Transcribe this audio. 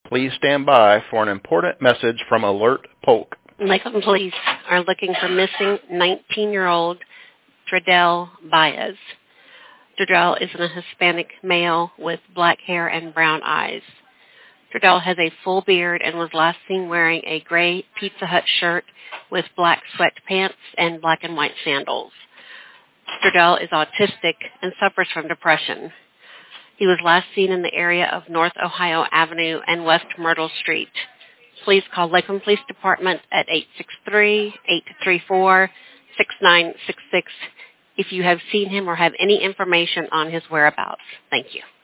Please stand by for an important message from Alert Polk. Lakeland Police are looking for missing 19-year-old Tredell Baez. Tredell is a Hispanic male with black hair and brown eyes. Tredell has a full beard and was last seen wearing a gray Pizza Hut shirt with black sweatpants and black and white sandals. Tredell is autistic and suffers from depression. He was last seen in the area of North Ohio Avenue and West Myrtle Street. Please call Lakeland Police Department at 863-834-6966 if you have seen him or have any information on his whereabouts. Thank you.